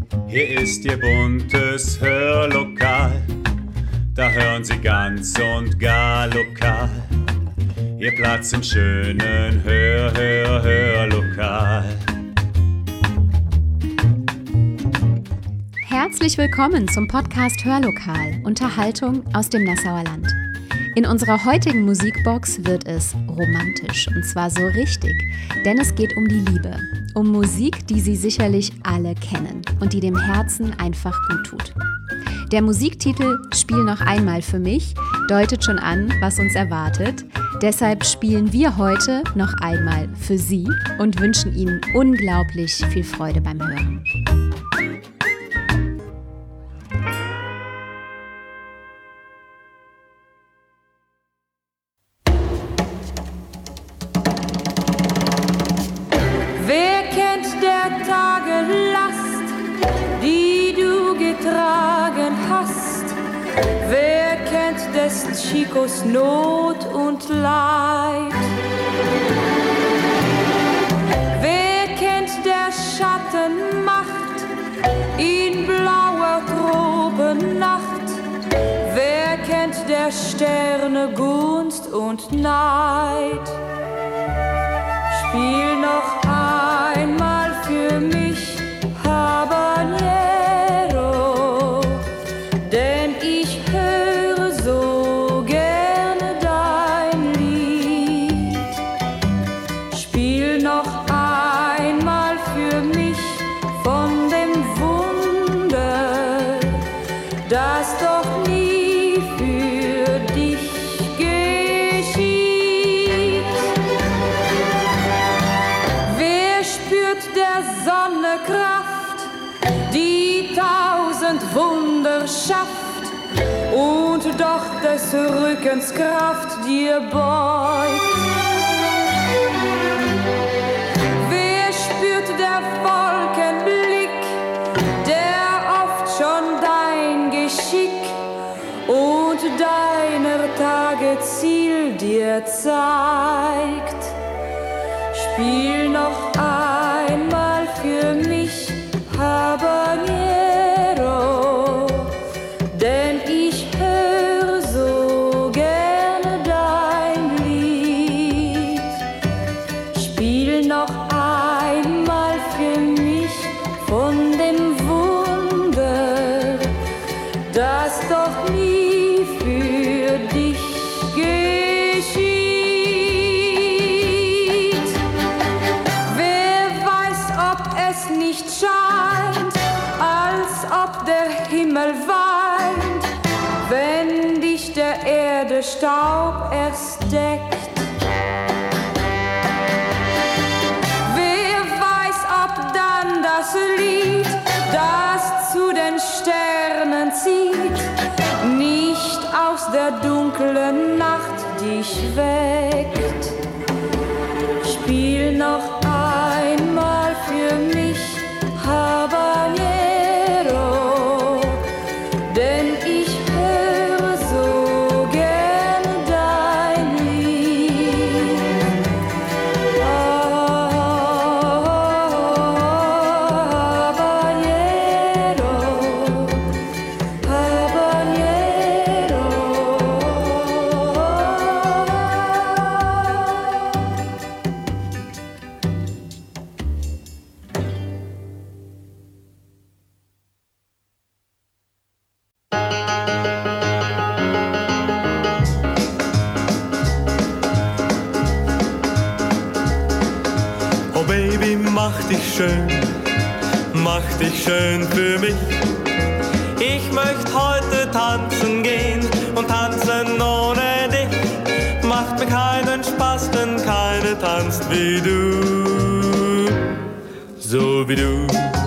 Hier ist Ihr buntes Hörlokal, da hören Sie ganz und gar lokal. Ihr Platz im schönen Hörlokal. Herzlich willkommen zum Podcast Hörlokal, Unterhaltung aus dem Nassauer Land. In unserer heutigen Musikbox wird es romantisch, und zwar so richtig, denn es geht um die Liebe, um Musik, die Sie sicherlich alle kennen und die dem Herzen einfach gut tut. Der Musiktitel Spiel noch einmal für mich deutet schon an, was uns erwartet. Deshalb spielen wir heute noch einmal für Sie und wünschen Ihnen unglaublich viel Freude beim Hören. Wer kennt der Tage Last, die du getragen hast? Wer kennt des Chicos Not und Leid? Wer kennt der Schatten Macht in blauer Tropennacht? Wer kennt der Sterne Gunst und Neid? Spiel noch einmal für mich Habanero, denn ich höre so gerne dein Lied. Spiel noch einmal für mich von dem Wunder, das doch nie für dich geschieht. Wer spürt der Sonne Kraft, die 1000 Wunder schafft und doch des Rückens Kraft dir beugt? Wer spürt der Wolkenblick, der oft schon dein Geschick und deiner Tage Ziel dir zeigt? Spiel noch einmal für mich Habanero, denn ich höre so gerne dein Lied. Spiel noch einmal für mich von dem Wunder, das doch nie für dich geschieht. Wer weiß, ob es nicht scheint, als ob der Himmel weint, wenn dich der Erde Staub erst deckt? Wer weiß, ob dann das Lied, das zu den Sternen zieht, nicht aus der dunklen Nacht dich weckt? Spiel noch einmal für mich Habanero, denn ich höre so gerne dein Lied. Habanero, Habanero. Oh Baby, mach dich schön für mich. Ich möchte heute tanzen gehen und tanzen ohne dich. Macht mir keinen Spaß, wenn keine tanzt wie du, so wie du.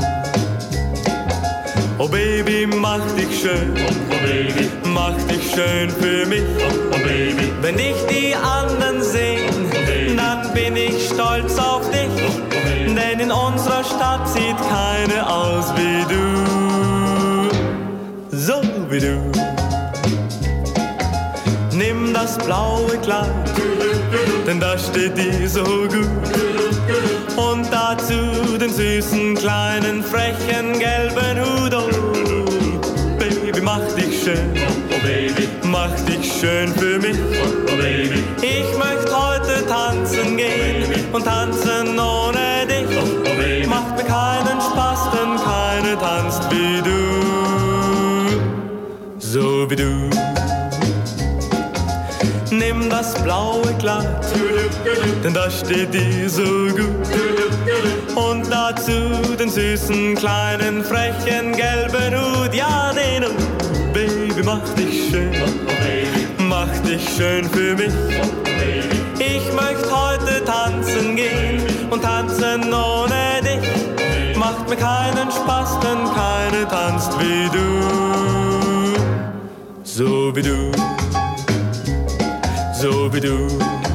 Oh Baby, mach dich schön, oh Baby, mach dich schön für mich, oh Baby. Wenn dich die anderen sehen, dann bin ich stolz auf dich, denn in unserer Stadt sieht keine aus wie du, so wie du. nimm das blaue Kleid, denn das steht dir so gut. Und dazu den süßen, kleinen, frechen, gelben Hut. Oh, Baby, mach dich schön, oh, Baby, mach dich schön für mich, oh, Baby. Ich möchte heute tanzen gehen, Baby, und tanzen ohne dich, oh, Baby. Macht mir keinen Spaß, denn keine tanzt wie du, so wie du. Nimm das blaue Kleid, denn das steht dir so gut. Und dazu den süßen, kleinen, frechen, gelben Hut. Ja, den Hut, Baby, mach dich schön, mach dich schön für mich. Ich möchte heute tanzen gehen und tanzen ohne dich. Macht mir keinen Spaß, denn keine tanzt wie du, so wie du. So wie du,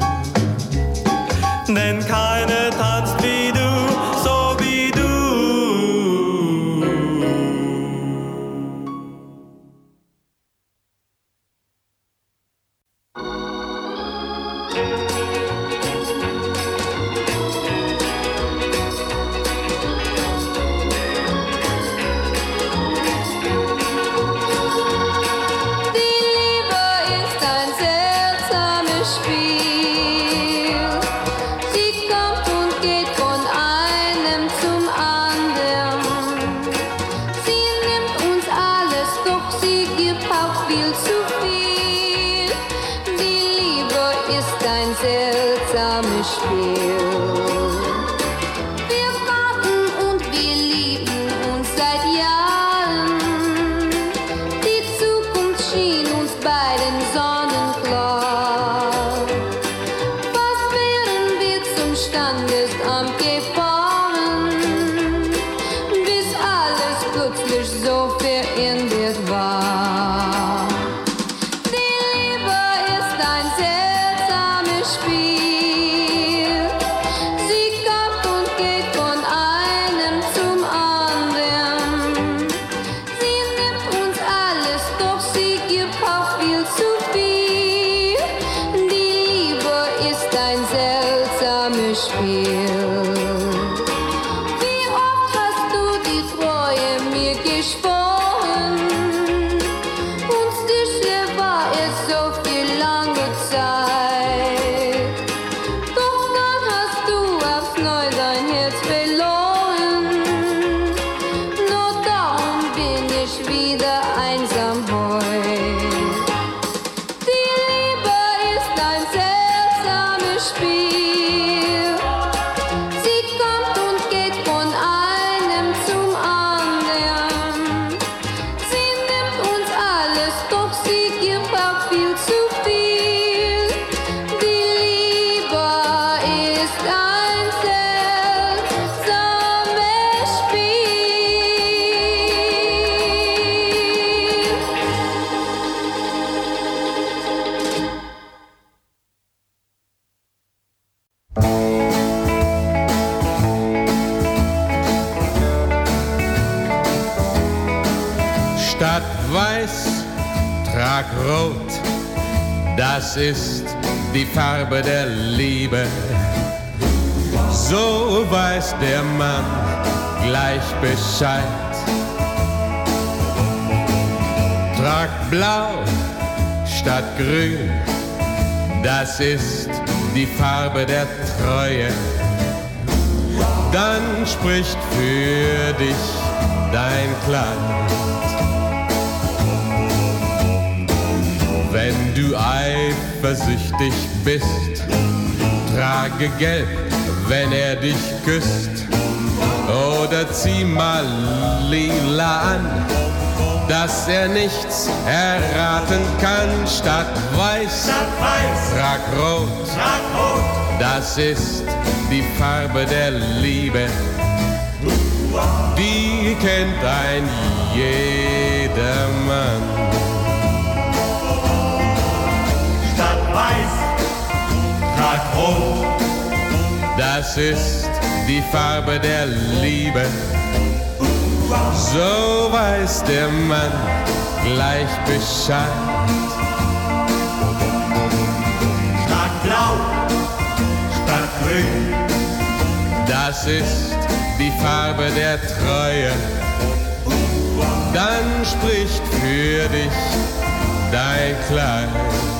denn keine tanzt wie du, so wie du. Statt weiß, trag rot, das ist die Farbe der Liebe. So weiß der Mann gleich Bescheid. Trag blau statt grün, das ist die Farbe der Treue. Dann spricht für dich dein Kleid. Wenn du eifersüchtig bist, trage gelb, wenn er dich küsst. Oder zieh mal lila an, dass er nichts erraten kann. Statt weiß, trag rot, das ist die Farbe der Liebe. Die kennt ein jedermann. Statt weiß, trag rot, das ist die Farbe der Liebe. So weiß der Mann gleich Bescheid. Ring, das ist die Farbe der Treue. Dann spricht für dich dein Kleid.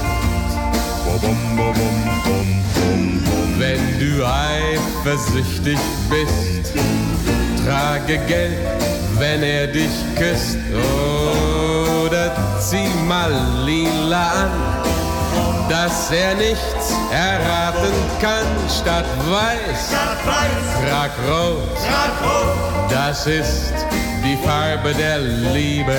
Wenn du eifersüchtig bist, trage gelb, wenn er dich küsst. Oder zieh mal lila an, dass er nichts erraten kann. Statt weiß, trag rot, das ist die Farbe der Liebe.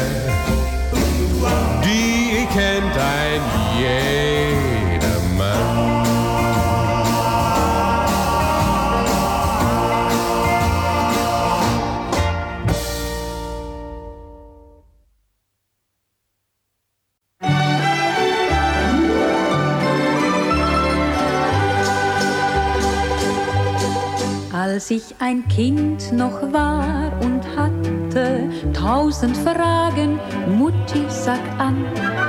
Die kennt ein jedermann. Als ich ein Kind noch war und hatte 1000 Fragen, Mutti, sag an,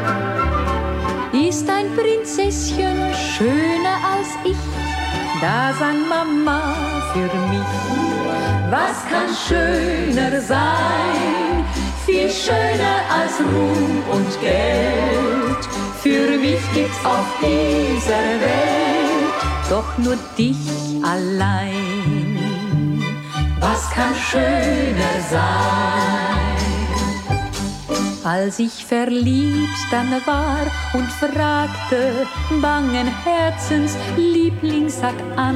ist ein Prinzesschen schöner als ich? Da sang Mama für mich. Was kann schöner sein? Viel schöner als Ruhm und Geld. Für mich gibt's auf dieser Welt doch nur dich allein. Was kann schöner sein? Als ich verliebt dann war und fragte, bangen Herzens, Liebling, sag an,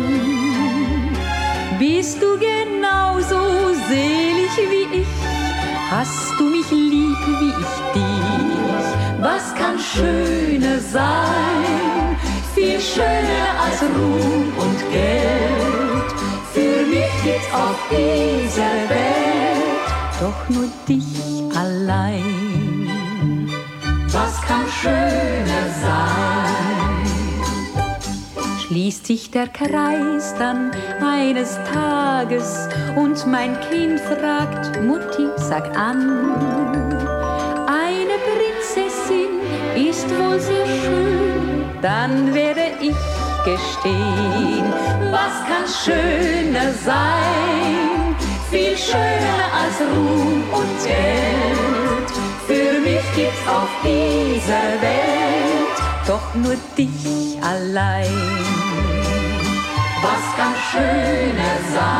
bist du genauso selig wie ich? Hast du mich lieb wie ich dich? Was kann schöner sein? Viel schöner als Ruhm und Geld. Für mich gibt's auf dieser Welt doch nur dich allein. Was kann schöner sein? Schließt sich der Kreis dann eines Tages und mein Kind fragt, Mutti, sag an, eine Prinzessin ist wohl sehr schön, dann werde ich gestehen, was kann schöner sein? Viel schöner als Ruhm und Geld. Für mich gibt's auf dieser Welt doch nur dich allein. Was kann schöner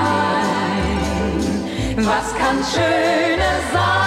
sein? Was kann schöner sein?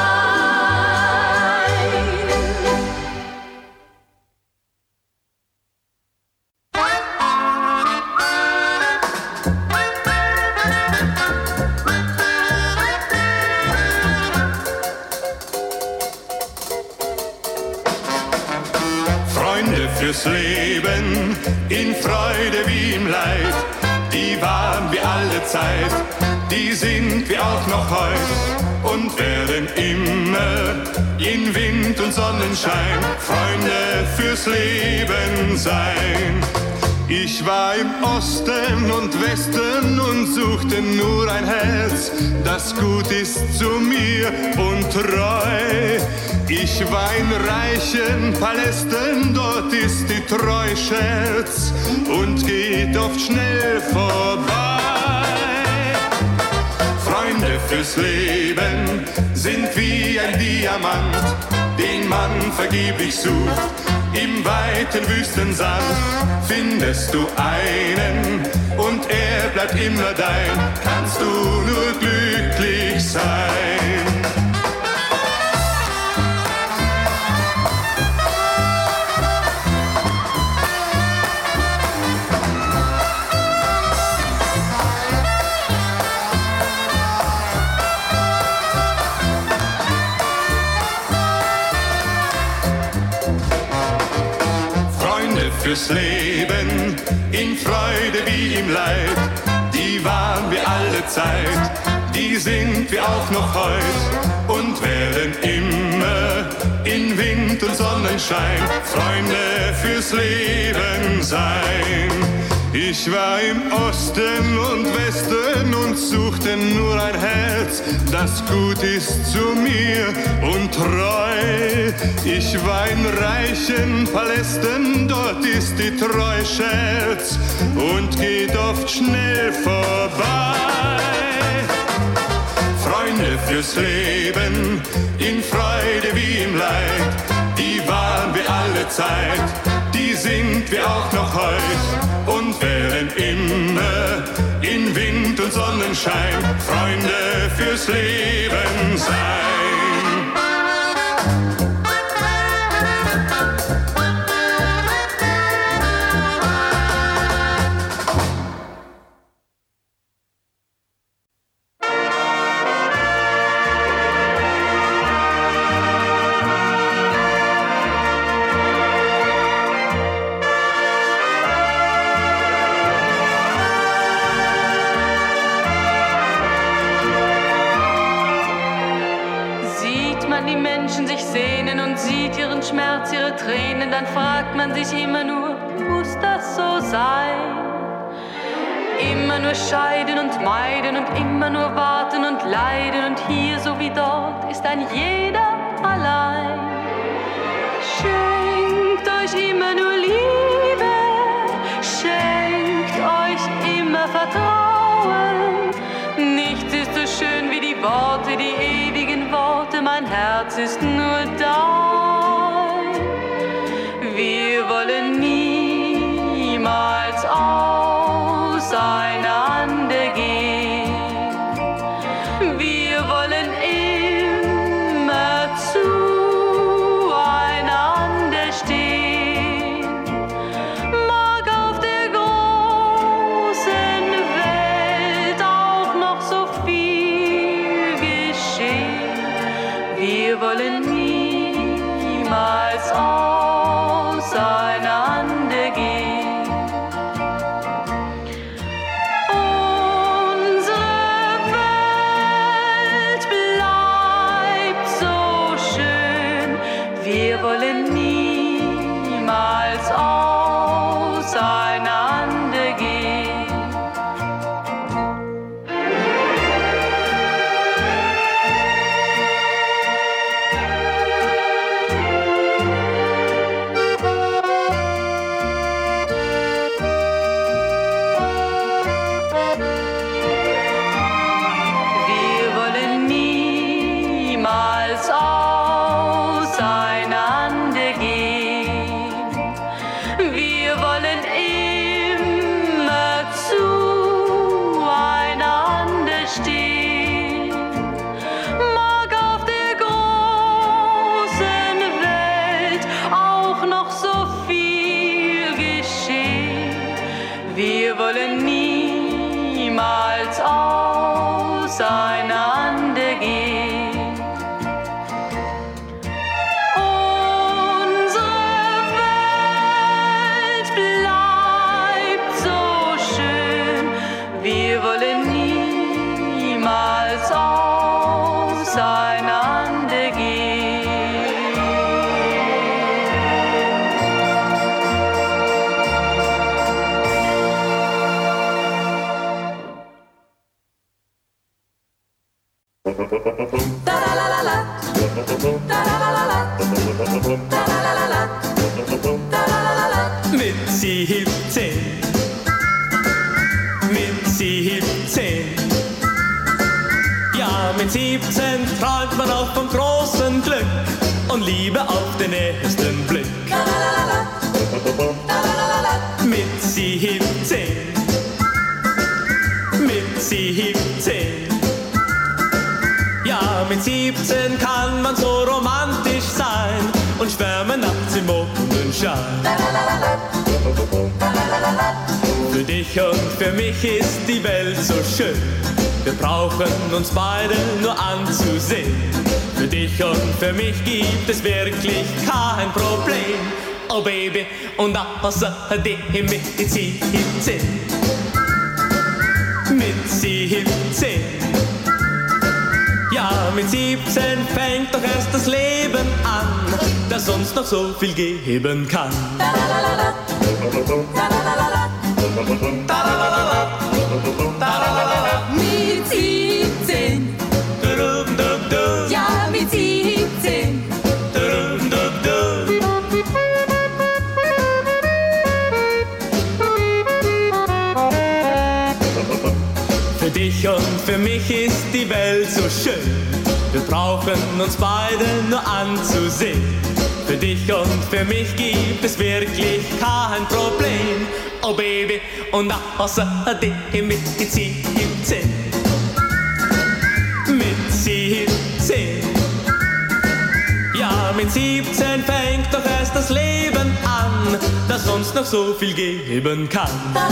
Fürs Leben, in Freude wie im Leid, die waren wie alle Zeit, die sind wir auch noch heut und werden immer in Wind und Sonnenschein Freunde fürs Leben sein. Ich war im Osten und Westen und suchte nur ein Herz, das gut ist zu mir und treu. Ich war in reichen Palästen, dort ist die Treu Scherz und geht oft schnell vorbei. Freunde fürs Leben sind wie ein Diamant, den man vergeblich sucht. Im weiten Wüstensand findest du einen und er bleibt immer dein, kannst du nur glücklich sein. Fürs Leben, in Freude wie im Leid, die waren wir alle Zeit, die sind wir auch noch heut und werden immer in Wind und Sonnenschein Freunde fürs Leben sein. Ich war im Osten und Westen und suchte nur ein Herz, das gut ist zu mir und treu. Ich war in reichen Palästen, dort ist die Treu Scherz und geht oft schnell vorbei. Freunde fürs Leben, in Freude wie im Leid, die waren wir alle Zeit, die sind wir auch noch heut und werden immer in Wind und Sonnenschein Freunde fürs Leben sein. Schmerz, ihre Tränen, dann fragt man sich immer nur, muss das so sein? Immer nur scheiden und meiden und immer nur warten und leiden und hier so wie dort ist ein jeder allein. Schenkt euch immer nur Liebe, schenkt euch immer Vertrauen. Nichts ist so schön wie die Worte, die ewigen Worte, mein Herz ist nur da. Wir wollen niemals auseinander gehen. Wir wollen immer zueinander stehen. Mag auf der großen Welt auch noch so viel geschehen. Wir wollen niemals auseinander gehen. Unsere Welt bleibt so schön. Wir wollen niemals auseinander gehen. Wir wollen niemals auseinander gehen. Unsere Welt bleibt so schön. Wir wollen niemals auseinander gehen. Mit 17, mit 17, ja mit 17 träumt man auch vom großen Glück und Liebe auf den ersten Blick. Mit 17, mit 17, ja mit 17 kann man so romantisch sein und schwärmen nachts im Mondenschein. Für dich und für mich ist die Welt so schön. Wir brauchen uns beide nur anzusehen. Für dich und für mich gibt es wirklich kein Problem. Oh Baby, und außerdem mit 17. Mit 17. Ja, mit 17 fängt doch erst das Leben an, das uns noch so viel geben kann. Mit 17, ja mit 17. Für dich und für mich ist die Welt so schön. Wir brauchen uns beide nur anzusehen. Für dich und für mich gibt es wirklich kein Problem. Oh Baby, und außerdem mit 17. Mit 17. Ja, mit 17 fängt doch erst das Leben an, das uns noch so viel geben kann.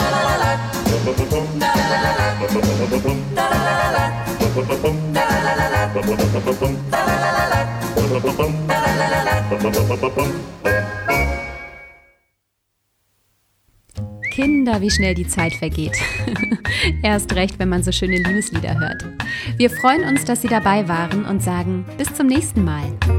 Kinder, wie schnell die Zeit vergeht. Erst recht, wenn man so schöne Liebeslieder hört. Wir freuen uns, dass Sie dabei waren und sagen bis zum nächsten Mal.